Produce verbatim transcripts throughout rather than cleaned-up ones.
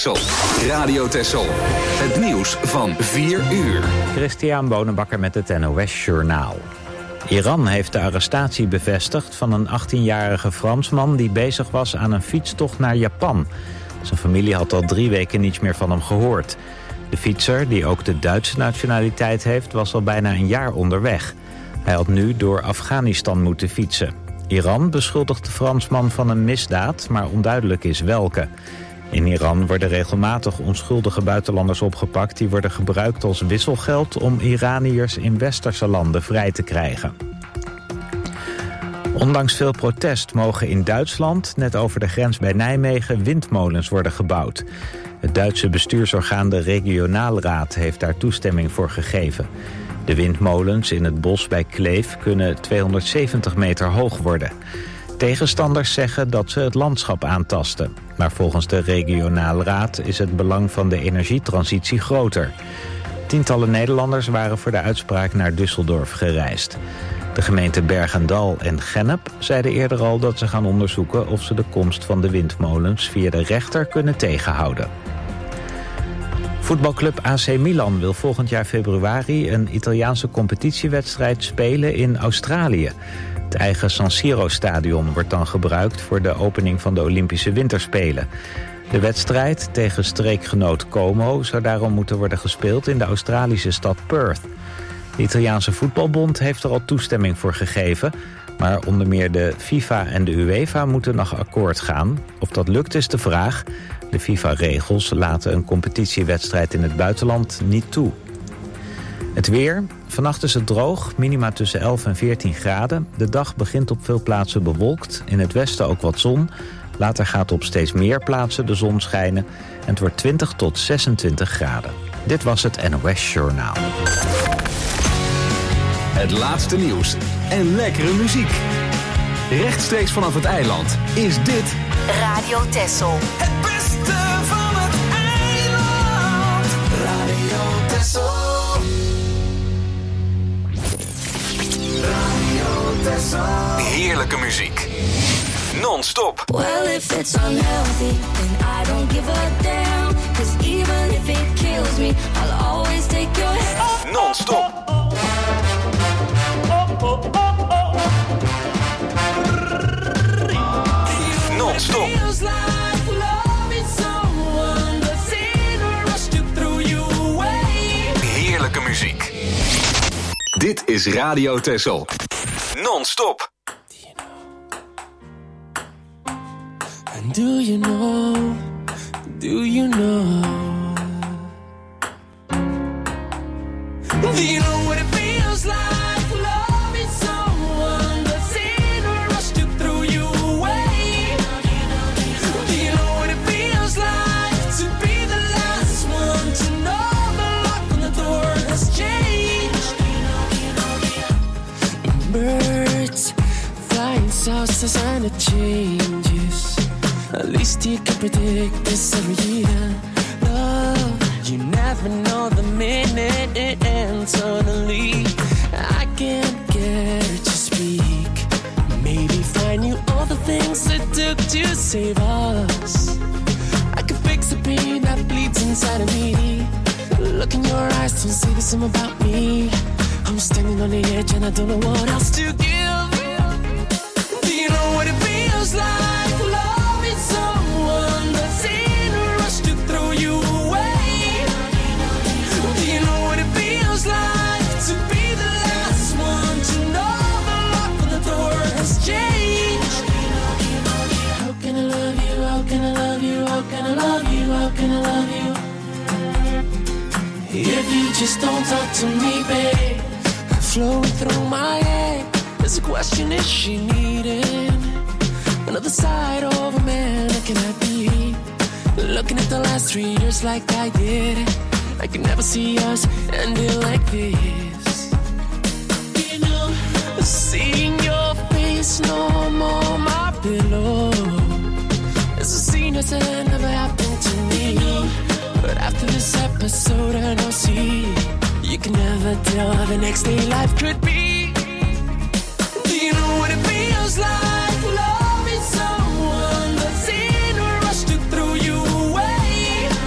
Texel. Radio Texel. Het nieuws van vier uur. Christian Bonenbakker met het N O S Journaal. Iran heeft de arrestatie bevestigd van een achttienjarige Fransman die bezig was aan een fietstocht naar Japan. Zijn familie had al drie weken niets meer van hem gehoord. De fietser, die ook de Duitse nationaliteit heeft, was al bijna een jaar onderweg. Hij had nu door Afghanistan moeten fietsen. Iran beschuldigt de Fransman van een misdaad, maar onduidelijk is welke. In Iran worden regelmatig onschuldige buitenlanders opgepakt die worden gebruikt als wisselgeld om Iraniërs in westerse landen vrij te krijgen. Ondanks veel protest mogen in Duitsland, net over de grens bij Nijmegen, windmolens worden gebouwd. Het Duitse bestuursorgaan de Regionaalraad heeft daar toestemming voor gegeven. De windmolens in het bos bij Kleef kunnen tweehonderdzeventig meter hoog worden. Tegenstanders zeggen dat ze het landschap aantasten. Maar volgens de Regionaalraad is het belang van de energietransitie groter. Tientallen Nederlanders waren voor de uitspraak naar Düsseldorf gereisd. De gemeenten Bergendal en Gennep zeiden eerder al dat ze gaan onderzoeken of ze de komst van de windmolens via de rechter kunnen tegenhouden. Voetbalclub A C Milan wil volgend jaar februari een Italiaanse competitiewedstrijd spelen in Australië. Het eigen San Siro-stadion wordt dan gebruikt voor de opening van de Olympische Winterspelen. De wedstrijd tegen streekgenoot Como zou daarom moeten worden gespeeld in de Australische stad Perth. De Italiaanse voetbalbond heeft er al toestemming voor gegeven, maar onder meer de FIFA en de UEFA moeten nog akkoord gaan. Of dat lukt is de vraag. De FIFA-regels laten een competitiewedstrijd in het buitenland niet toe. Het weer. Vannacht is het droog, minima tussen elf en veertien graden. De dag begint op veel plaatsen bewolkt. In het westen ook wat zon. Later gaat op steeds meer plaatsen de zon schijnen. En het wordt twintig tot zesentwintig graden. Dit was het N O S Journaal. Het laatste nieuws en lekkere muziek. Rechtstreeks vanaf het eiland is dit Radio Texel. Het beste van het eiland. Radio Texel. Radio Texel. Heerlijke muziek. Non-stop. Well, if it's unhealthy, then I don't give a damn. Cause even if it kills me, I'll always take your hand. Non-stop. Non-stop. Heerlijke muziek. Dit is Radio Texel. Non-stop. And do you know, do you know, do you know what it feels like loving someone that's in a rush to throw you away? Do you know what it feels like to be the last one to know the lock on the door has changed? Birds flying south as and it changes. At least you can predict this every year. Love, you never know the minute it ends. Suddenly, I can't get her to speak. Maybe find you all the things it took to save us. I can fix the pain that bleeds inside of me. Look in your eyes, don't say the same about me. I'm standing on the edge and I don't know what else to give. Do you know what it feels like? Someone that's in a rush to throw you away. Do you know what it feels like to be the last one to know the lock on the door has changed? How can I love you? How can I love you? How can I love you? How can I love you? If you just don't talk to me, babe. Flowing through my head, there's a question: is she needing another side of a man? Can I be looking at the last three years like I did? I can never see us ending like this. You know, seeing your face no more my pillow. It's a scene that never happened to me. But after this episode and I'll see, you can never tell how the next day life could be. Do you know what it feels like? Love is someone that's in a rush to throw you away.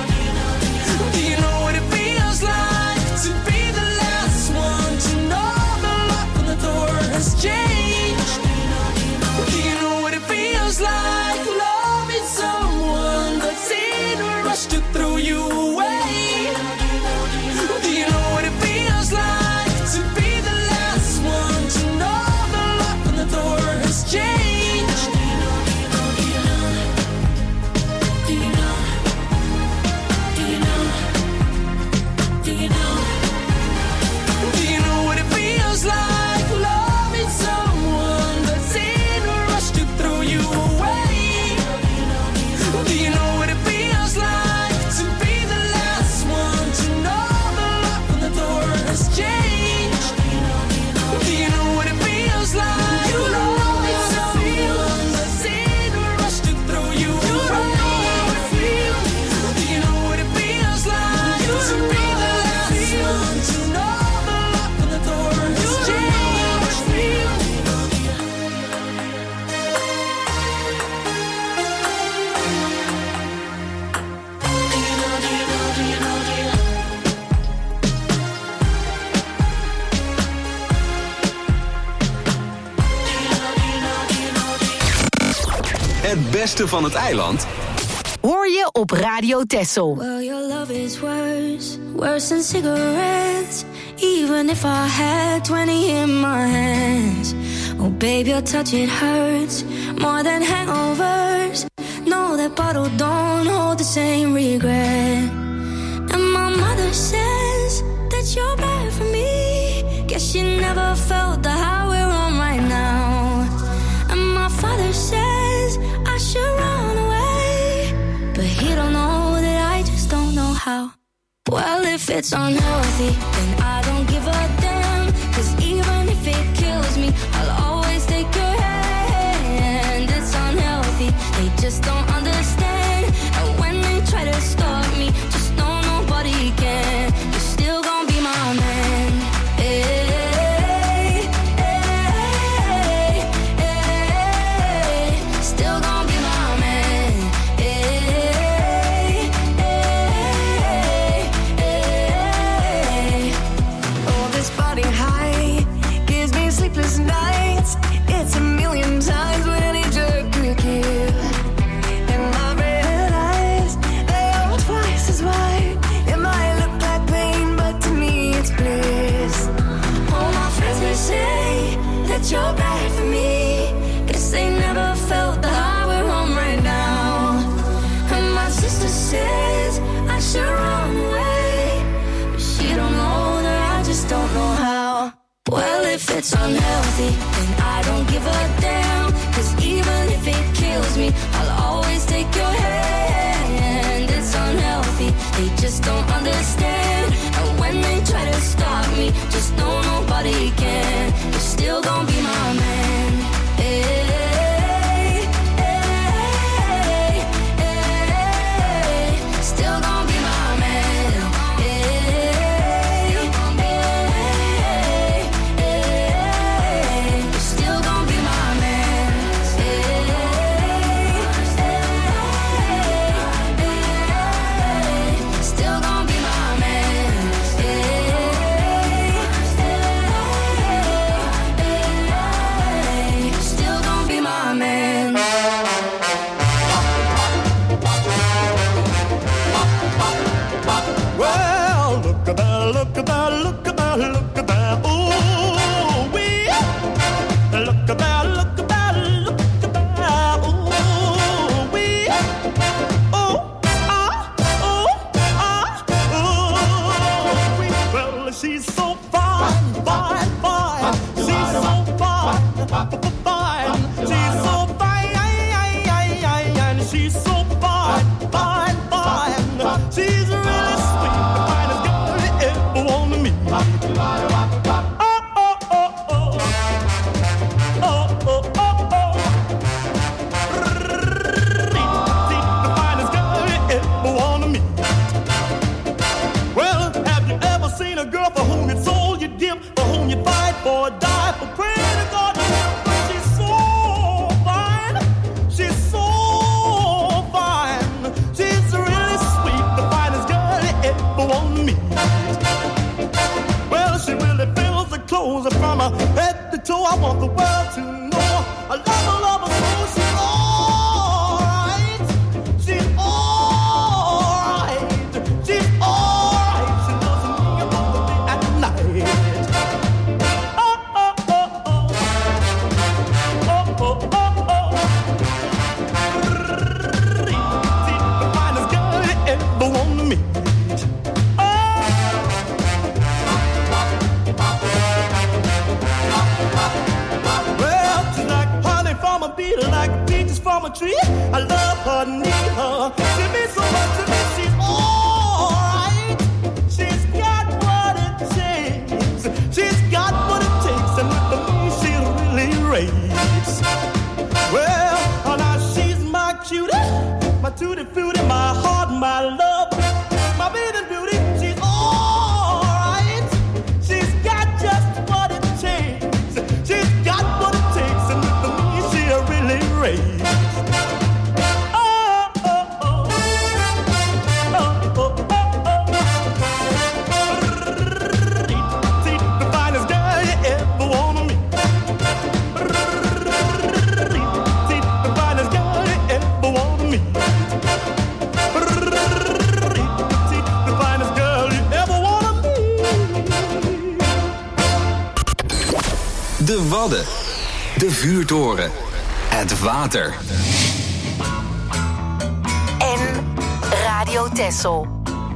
beste van het eiland hoor je op Radio Texel. Well, your love is worse, worse than cigarettes. Even if I had twenty in my hands. Oh, baby, your touch, it hurts more than hangovers. No, that bottle don't hold the same regret. And my mother says that you're bad for me. Guess she never felt the high we're on right now. And my father says I should run away, but he don't know that I just don't know how. Well, if it's unhealthy, then I don't give a damn. Cause even if it kills me, I'll always take your hand. It's unhealthy, they just don't understand. And when they try to stop me, just know nobody can. You're still gonna be my man. Hey, hey, hey, hey. Still gonna be my man. Hey, hey, hey. Oh, this body high gives me sleepless nights. It's a million times what any jerk could give. And my red eyes, they are twice as wide. It might look like pain, but to me it's bliss. All my friends, they say that you're bad for me. Guess they never felt the high we're on right now. And my sister says I should run away, but she don't know that I just don't know how. Well, if it's unhealthy, then I don't give a damn. Cause even if it kills me, I'll always take your hand. It's unhealthy, they just don't understand. And when they try to stop me, just know nobody can. You're still gonna be my man. Hey, hey, hey. Still gonna be my man. Hey, hey, hey. You're still gonna be my man. Hey, hey, hey. Still gonna be my man. Hey, hey, hey. Still gonna be my man. Well, look at that, look at that, look at that, look at that. Ooh, wee. Look at that, look at that, look at that. Ooh, wee. Oh, ah, oh, ah, ooh, wee. Well, she's so fine, fine, fine. She's so fine, fine. She's so fine, and she's so fine, fine, fine. She's really sweet, the finest girl you ever wanna meet. Oh, oh, oh, oh. Oh, oh, oh, oh. The finest girl you ever wanna meet. Well, have you ever seen a girl for whom it's all you give, for whom you fight for, die for, pray to God? She's so fine, she's so fine. She's really sweet, the finest girl you ever wanna meet. Well, she really fills the clothes from her head to toe. I want the world to know I love her, love her so. She's alright, she's alright, she's alright. She loves me about the day and night. Oh, oh, oh, oh. Oh, oh, oh, oh. The finest girl you ever wanna meet. Well, she's like honey from a bee. De Wadden. De vuurtoren. Het water. En Radio Texel.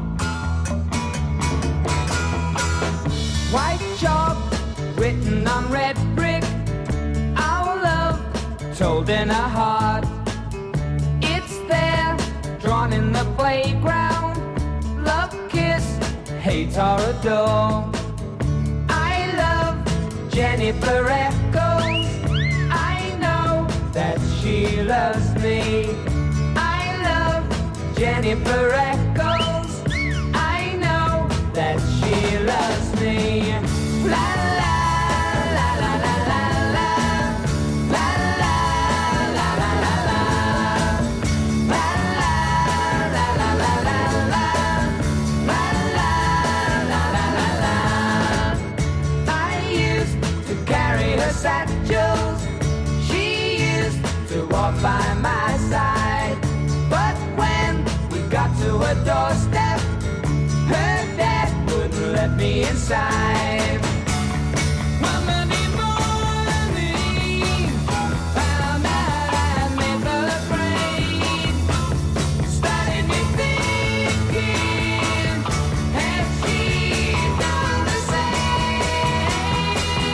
White chalk written on red brick. Our love told in a heart. It's there, drawn in the playground. Love, kiss, hate or adore. I love Jennifer Echoes. I know that she loves me. I love Jennifer Echoes. I know that she loves me. La la la la la la la. La la la la la la. La la la la la la la. La la la la la la. I used to carry her satchels. She used to walk by my side. But when we got to her doorstep, her dad wouldn't let me inside. One Monday morning, found out I made the grade. Started me thinking, had she done the same?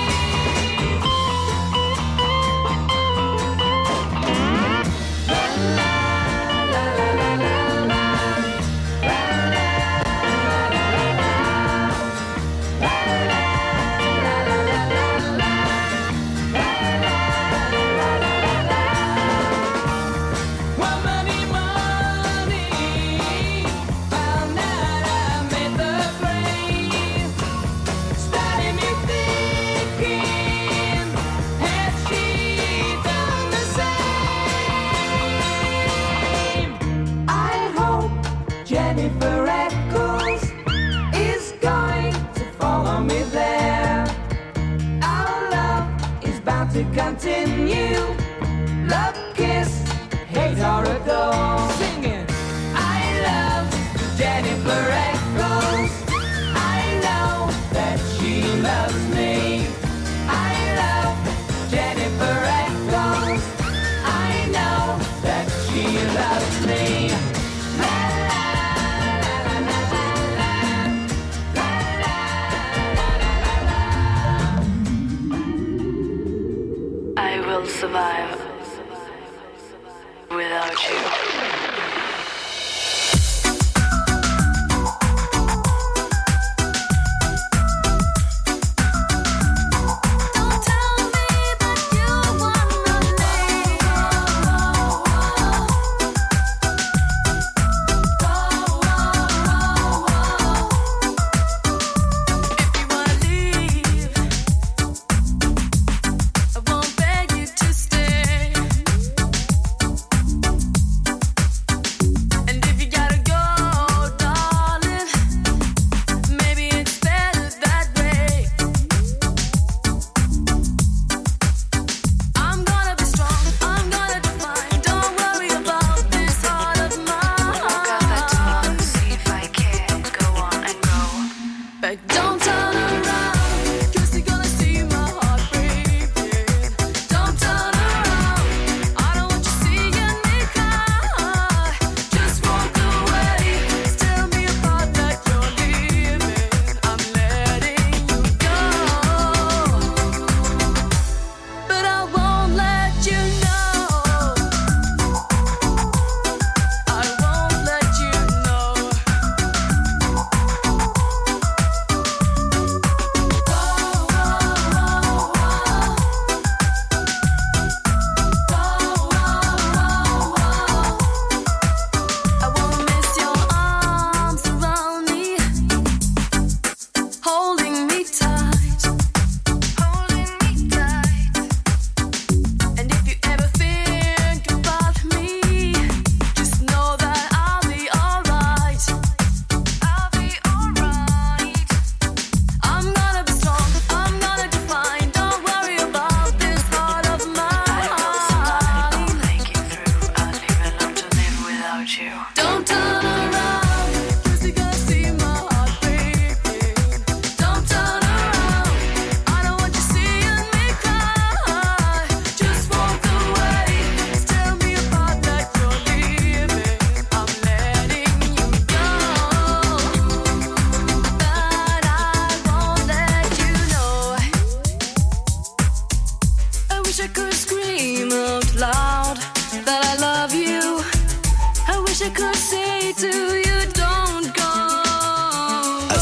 La la la la la la. Jennifer Echoes is going to follow me there. Our love is bound to continue. Love, kiss, hate or adore. Singing, I love Jennifer Echoes. I know that she loves me. I love Jennifer Echoes. I know that she loves me. I will survive without you.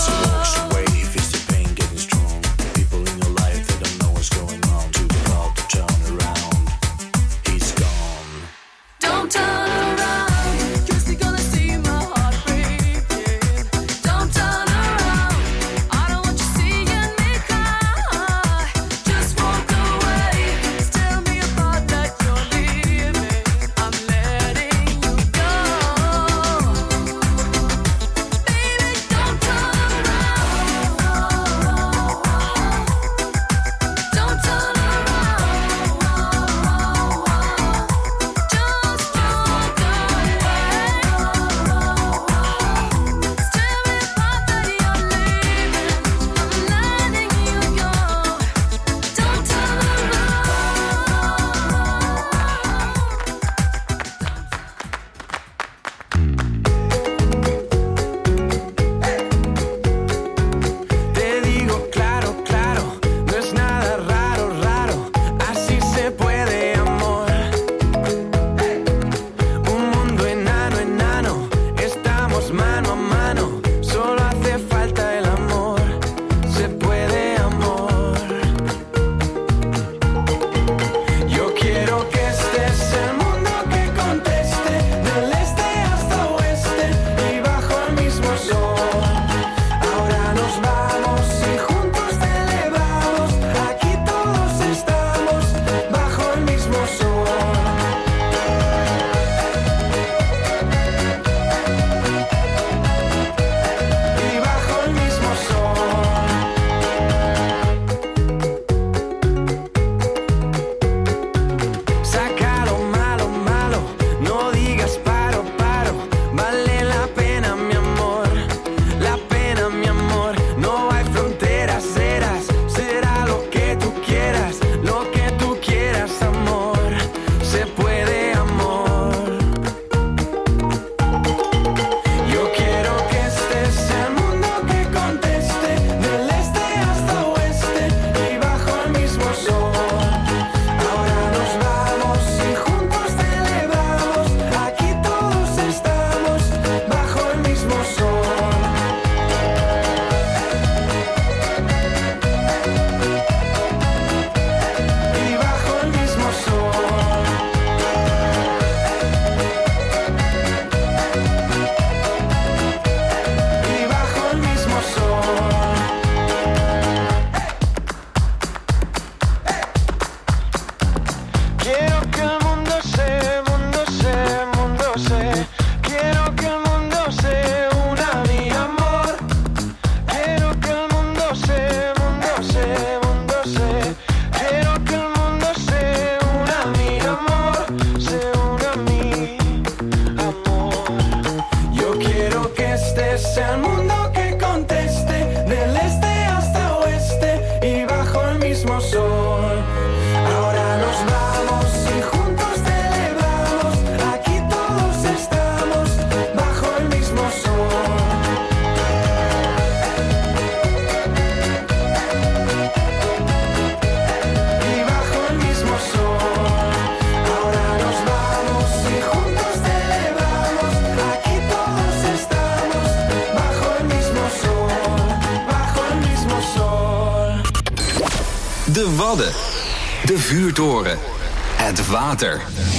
De Wadden. De Vuurtoren. Het water.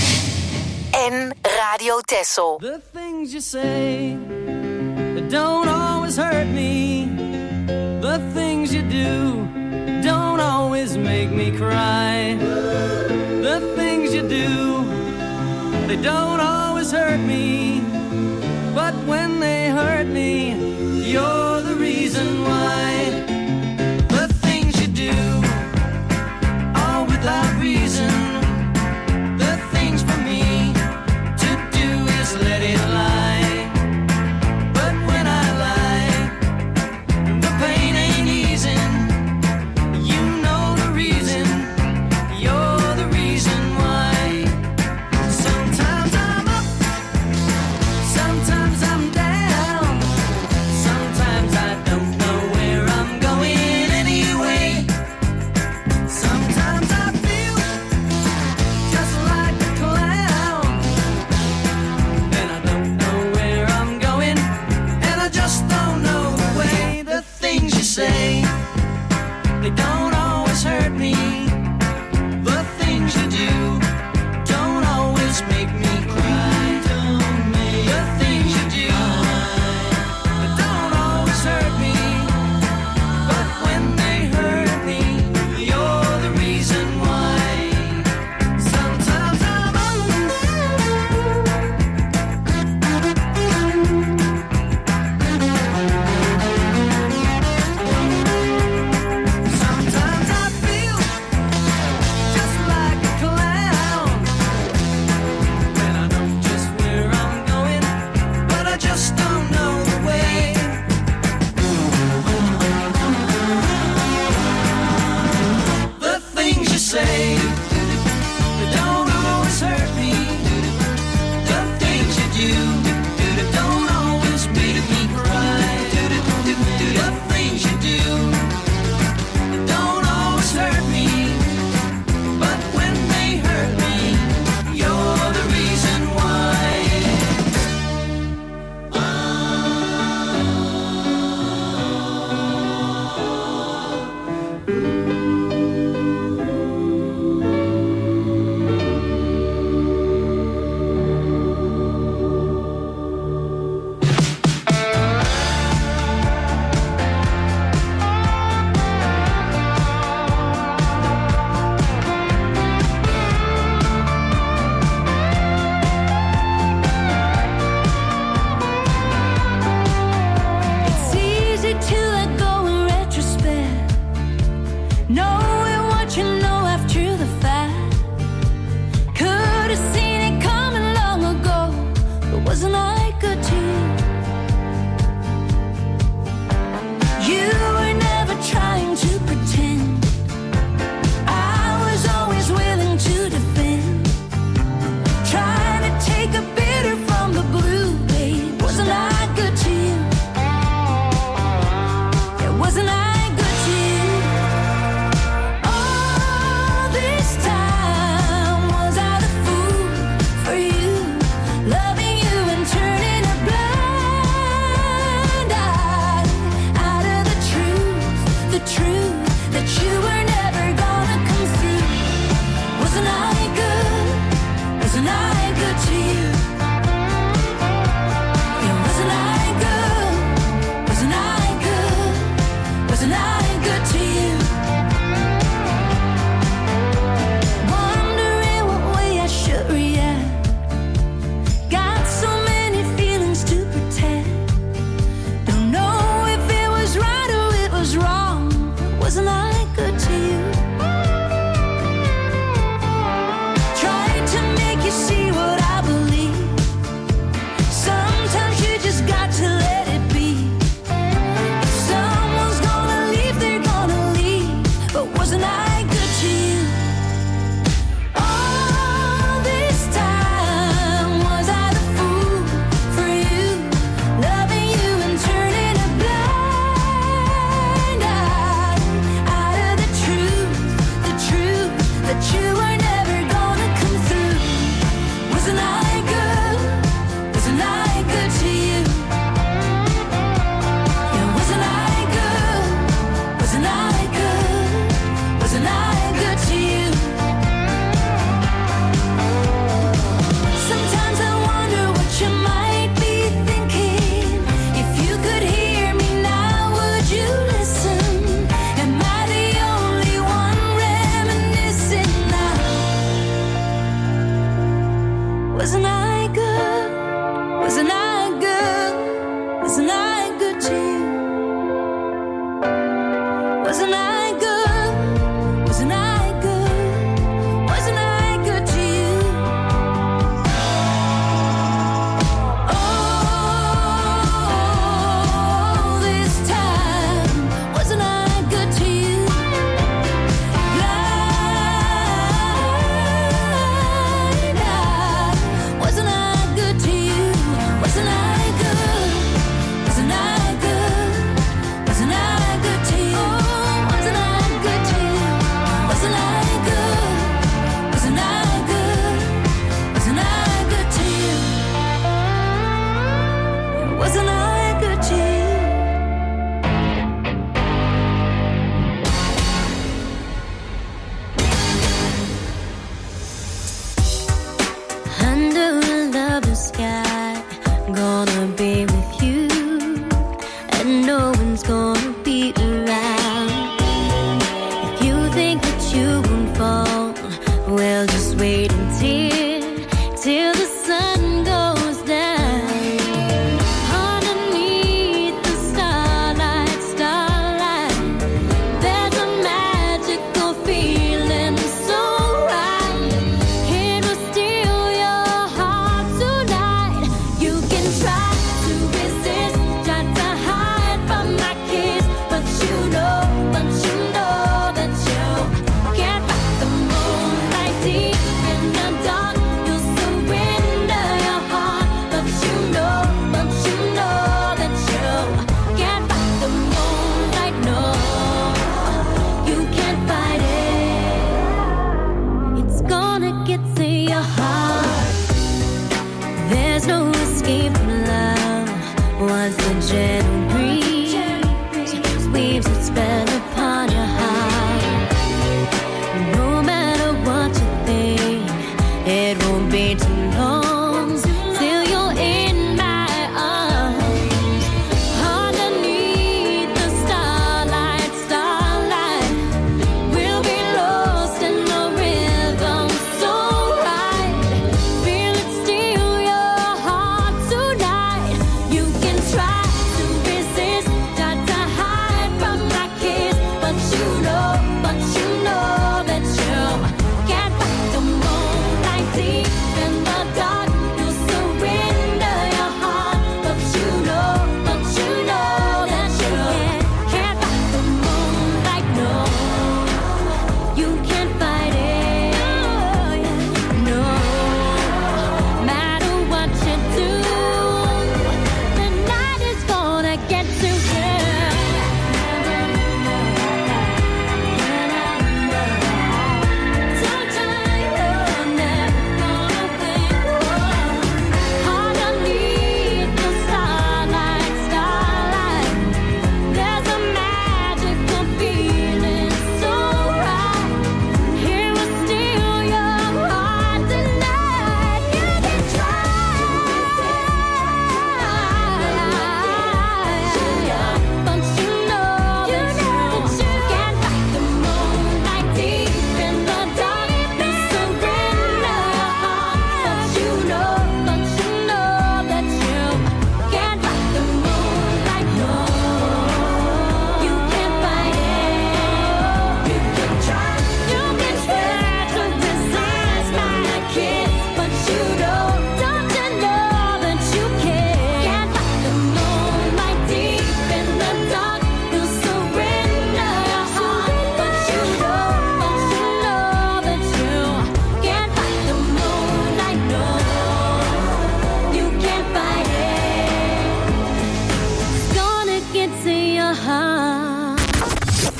En Radio Texel. The things you say that don't always hurt me. The things you do don't always make me cry. The things you do, they don't always hurt me. But when they hurt me, you're the reason why. The things you do all without reason. The things for me to do is let it lie. But when I lie, the pain ain't easing. You know the reason, you're the reason why. Sometimes I'm up, Wasn't I good to you? Wondering what way I should react. Got so many feelings to protect. Don't know if it was right or it was wrong. Wasn't I good to you? Tried to make you see what I believe. Sometimes you just got to let it be. If someone's gonna leave, they're gonna leave. But wasn't I good to you? All this time, was I the fool for you? Loving you and turning a blind eye out of the truth, the truth that you were never gonna come through. Wasn't I good? Wasn't I good to you? Yeah, wasn't I good? Wasn't I good? Wasn't I good to you? Sometimes I wonder what you might be thinking. If you could hear me now, would you listen? Am I the only one reminiscing now? Wasn't I good? Wasn't I good? Wasn't I good to you? Wasn't I good? Wasn't I good? Wasn't I good to you? All this time, wasn't I good to you? Blind eye, wasn't I good to you? Wasn't I good? Wasn't I good? Wasn't I good to you? Wasn't I good to you? Wasn't I good? Wasn't I good? Wasn't I good to you? Wasn't I good to you? Under a lovely sky, gonna be with you, and no one's gonna be around. If you think that you won't fall, well, just wait until till the sun goes down. Underneath the starlight, starlight, there's a magical feeling so right. It will steal your heart tonight. You can try to resist, try to hide from my kiss, but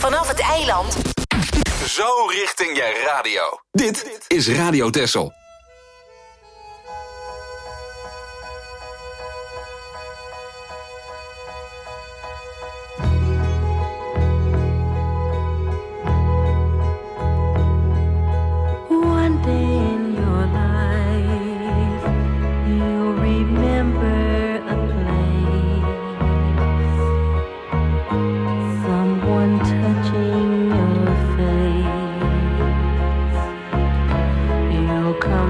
vanaf het eiland. Zo richting je radio. Dit is Radio Texel. One day in your life, you'll remember a place, someone touching your face. You'll come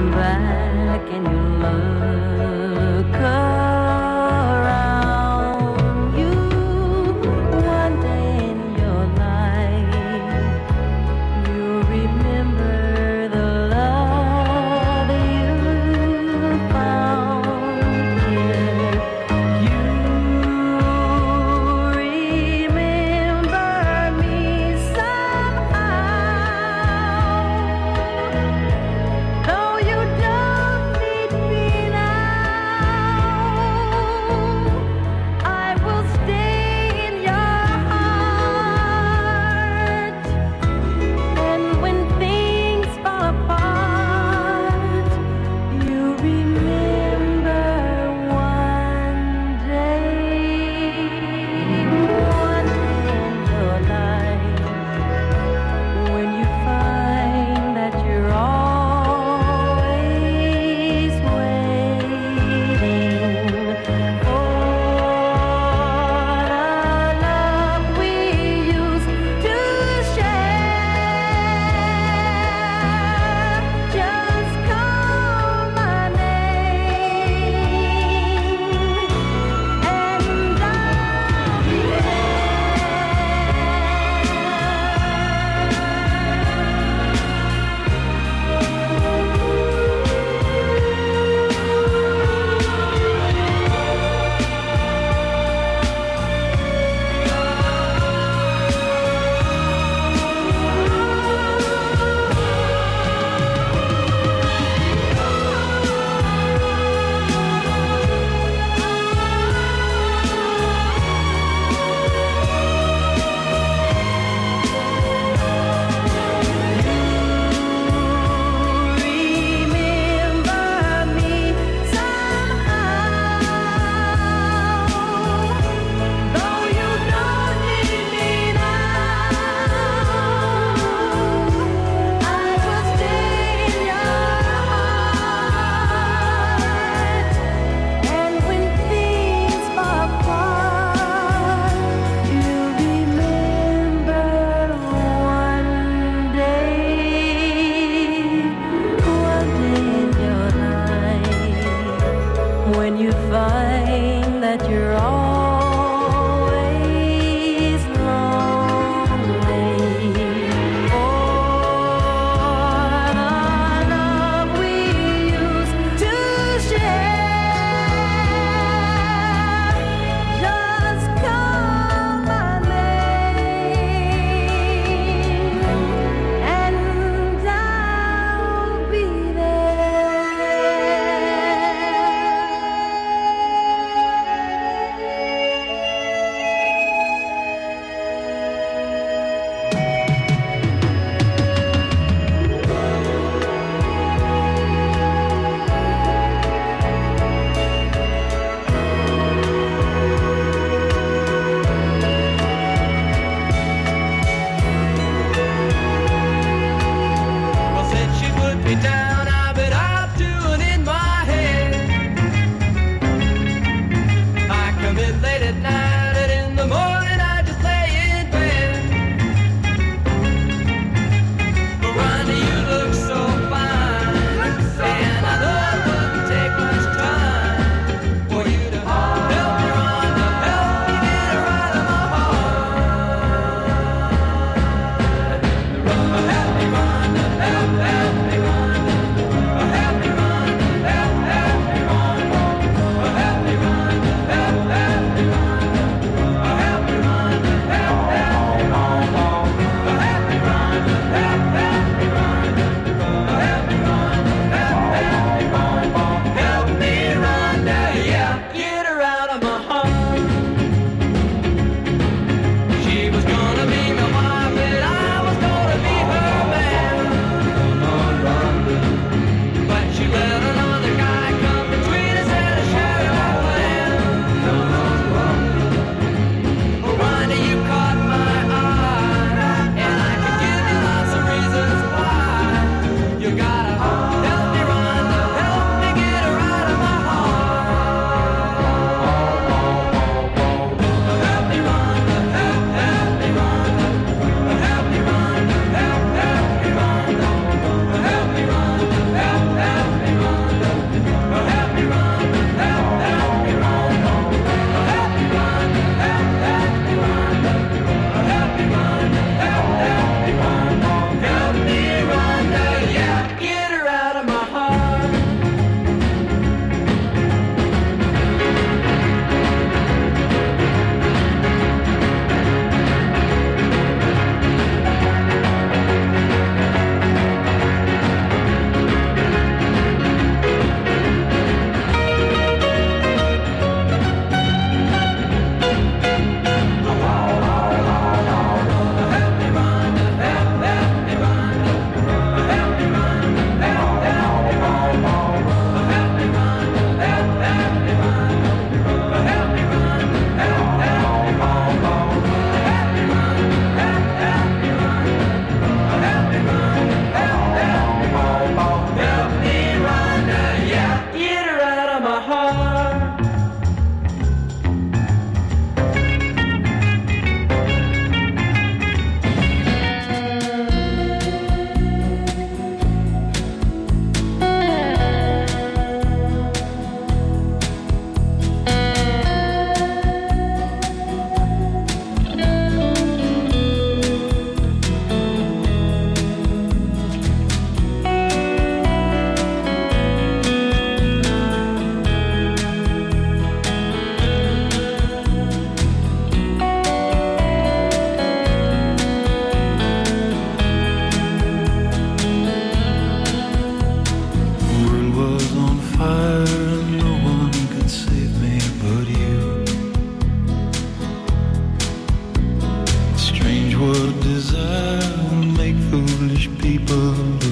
what desire will make foolish people do.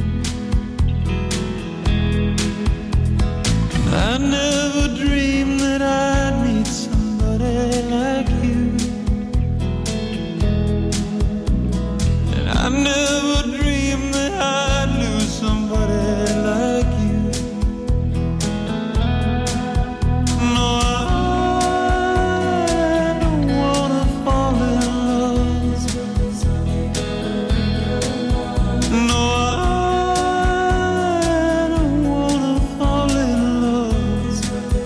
I never dreamed that I'd meet somebody like you, and I never dreamed that I'd lose somebody like you. No, I don't wanna fall in love. No, I don't wanna fall in love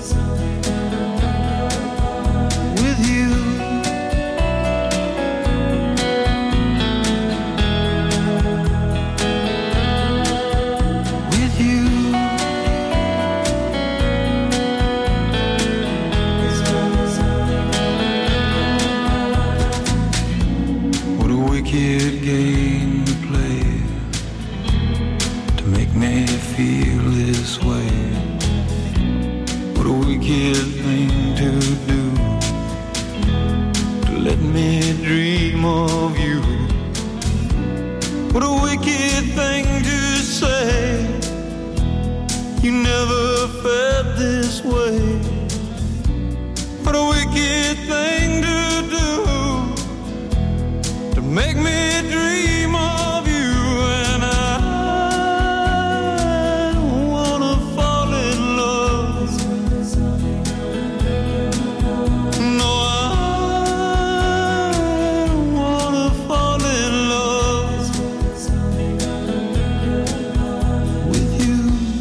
with you. With you. What a wicked game to play to make me feel this way. What a wicked thing to do to let me dream of you. What a wicked thing to say. You never felt this way. What a wicked thing to do to make me dream of you. And I don't wanna fall in love. No, I don't wanna fall in love with you.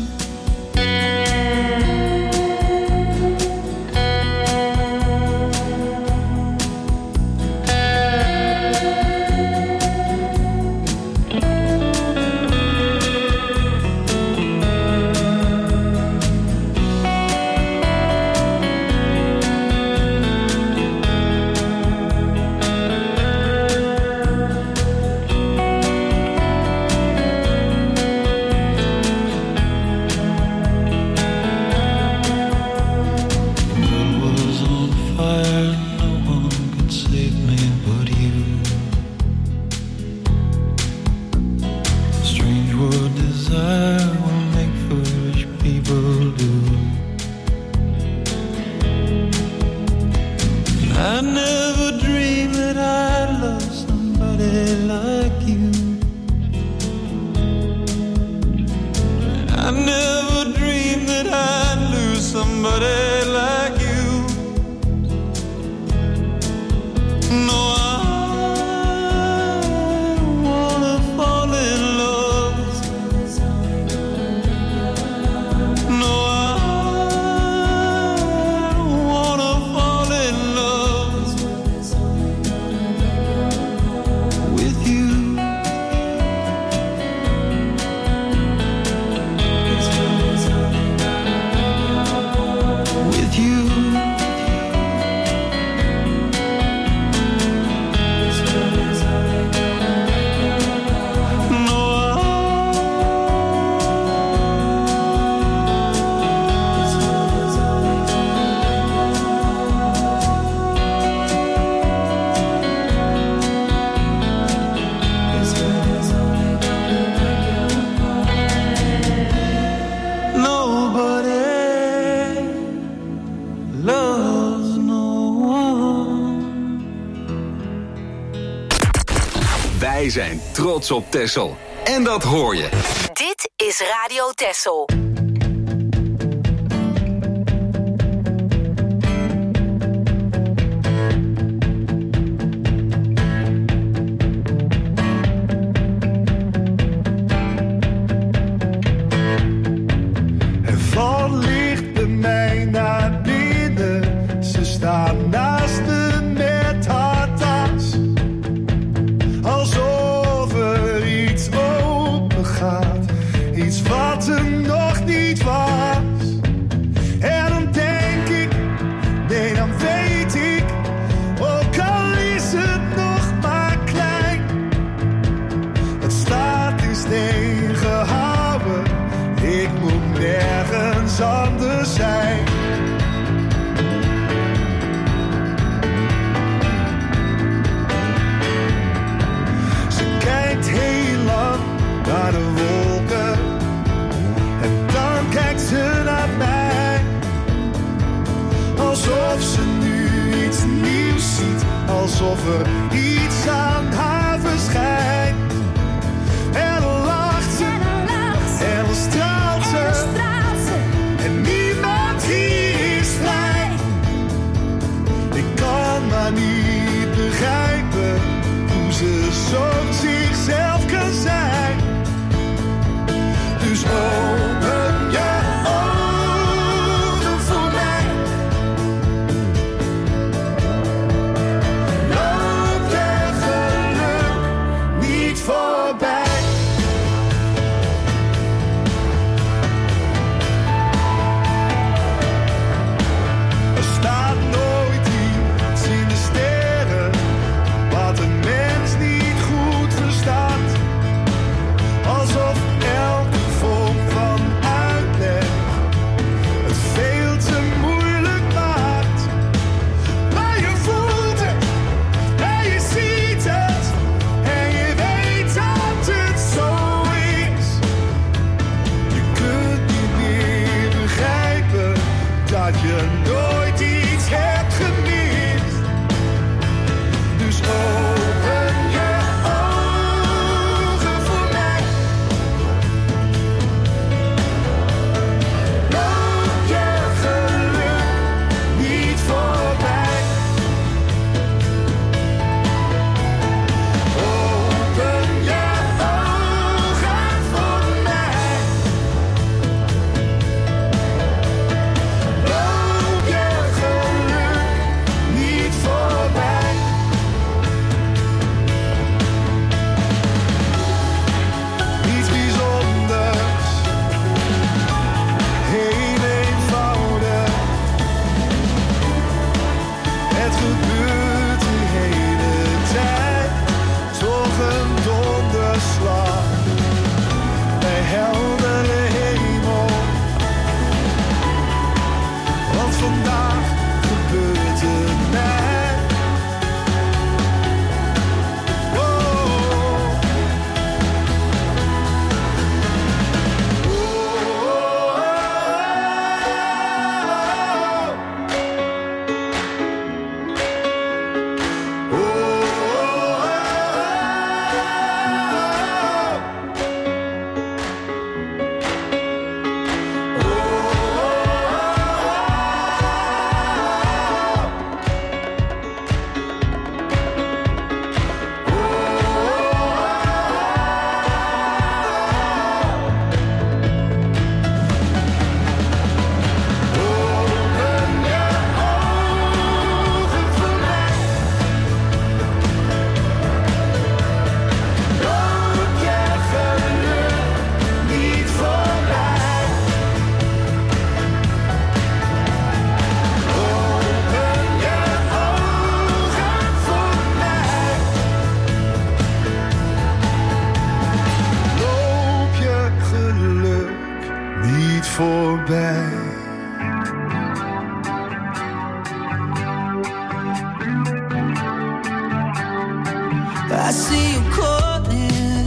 Wij zijn trots op Texel. En dat hoor je. Dit is Radio Texel. Er valt licht bij mij naar binnen. Ze staan naast de met haar tas. Alsof er iets open gaat. Iets wat er nog niet alsof er iets aan haar verschijnt. En dan lacht ze, en dan straalt ze, en niemand hier is vrij. Ik kan maar niet begrijpen hoe ze zo zichzelf kan zijn. Dus open je ogen voor mij. Loop je geluk niet voorbij. Er staat nooit iets in de sterren wat een mens niet goed verstaat. Alsof elke vorm van uitleg het veel te moeilijk maakt. Maar je voelt het en je ziet het en je weet dat het zo is. Je kunt niet meer begrijpen dat je nooit iets hebt gemist. Dus open je ogen voor mij. Loop je geluk niet voorbij. Open je ogen voor mij. Loop je geluk niet voorbij. Niets bijzonders, heel eenvoudig. Het gebeurt de hele tijd, toch een donderslag bij heldere hemel. Want vandaag gebeurt het mij. Oh. Loop je geluk niet voorbij. I see you calling.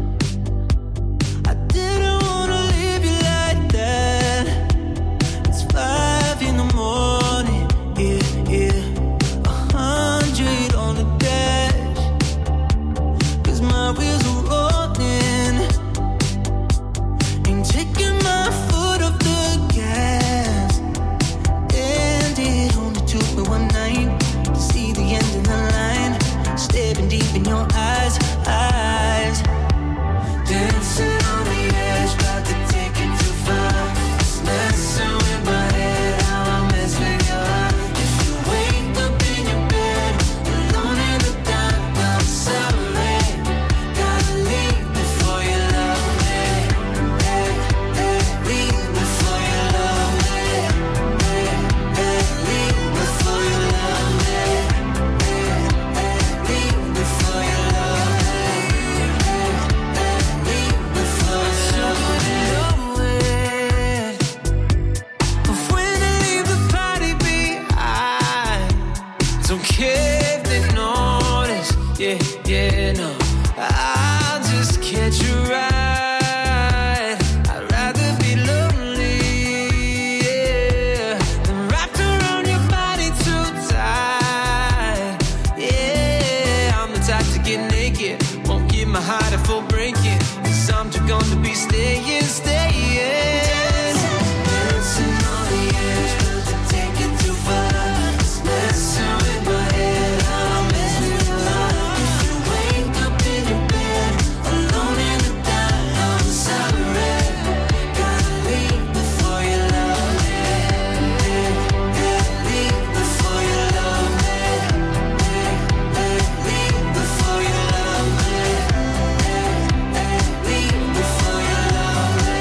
I didn't wanna leave you like that. It's five in the morning, yeah, yeah. A hundred on the dash. 'Cause my wheels are rolling. Ain't taking my foot off the gas. And it only took me one night to see the end of the line. Staring deep in your eyes, eyes. Dancing on the edge, about to take it too far. It's messing with my head, how I mess with your heart. If you wake up in your bed, alone in the dark, I'm sorry. Gotta leave before you love me. Hey, hey, leave before you love me. Hey, hey, leave before you love me. Hey, hey, leave before you love me. Hey, hey, leave before you love me. Know it. But when I leave the party behind, don't care if they notice. Yeah, yeah, no. I'll just catch a ride. I'd rather be lonely, yeah, than wrapped around your body too tight. Yeah. get naked. Won't give my heart a full breaking. Cause I'm too gone to be staying, staying. Dancing on the edge, but to take it too far. It's messing with my head, I'm messing with your heart. If you wake up in your bed, alone in the dark, I'm sorry. Gotta leave before you love me. Leave before you love me. Leave before you love me. Leave before you love me.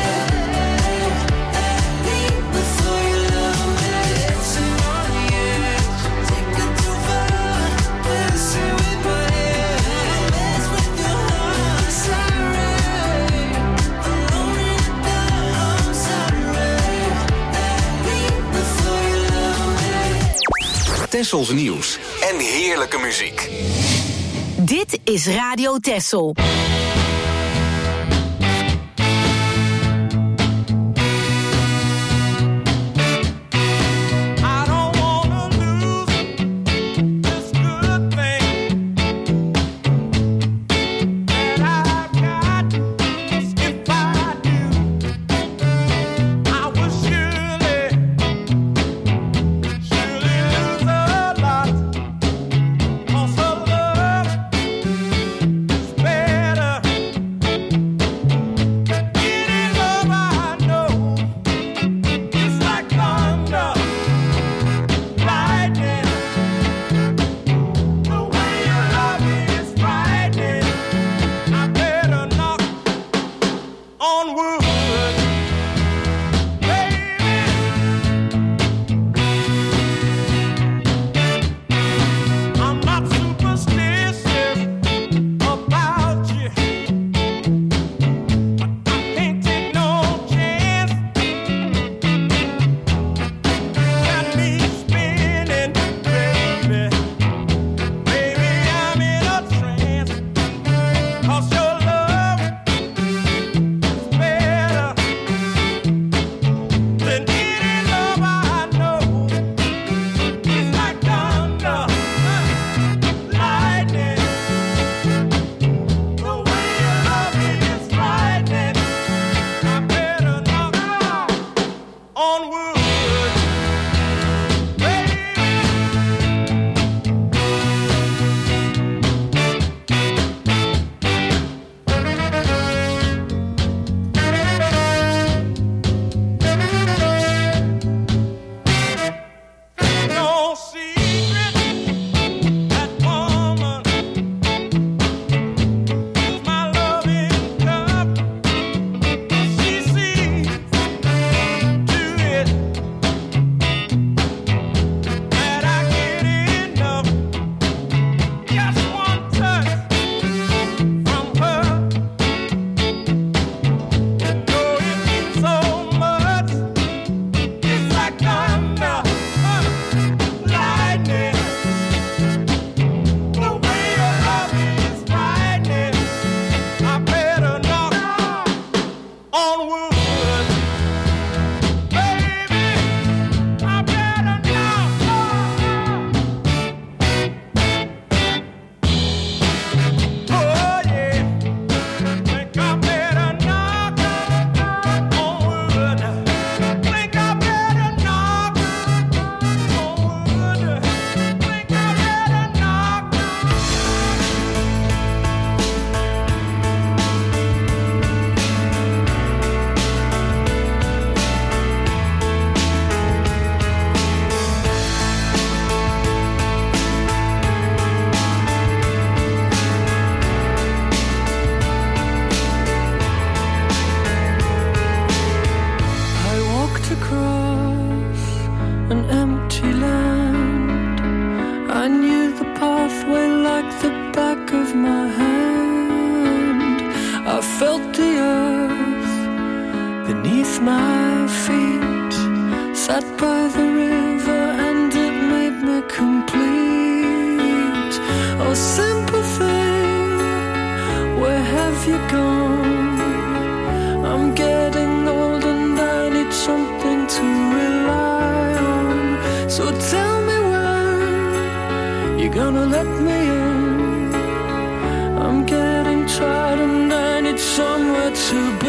Leave before you love me. Dancing on the edge, take it too far. Dancing with my head, mess with your heart. Sorry, alone in the dark. I'm sorry. Leave before you love me. Tessels nieuws en heerlijke muziek. Dit is Radio Tessel. I don't wanna lose this good thing that I've got. 'Cause if I do, I will surely, surely lose a lot. 'Cause her love is better. Any love I know is like thunder, lightning. The way you love me is frightening. I better knock on wood, baby. I'm not superstitious about you, but I can't take no chance. Got me spinning, baby. Baby, I'm in a trance. 'Cause your love is better than any love I know. It's like thunder, lightning. The way you love me is frightening. I better knock on wood, baby. No secret, that woman is my loving cup. She sees to it that I get enough. Just one touch from her, you know it means so much. It's like thunder, lightning. The way you love me is frightening. I better knock on wood, baby. I better knock. Oh yeah, think I better knock on wood. Think I better knock on wood. Think I better knock. I walked across an empty land. I knew the pathway like the back of my hand. I felt the earth beneath my feet. Sat by the river and it made me complete. Oh, simple thing, where have you gone? I'm getting old and I need something to rely on. So tell me when you're gonna let me in. to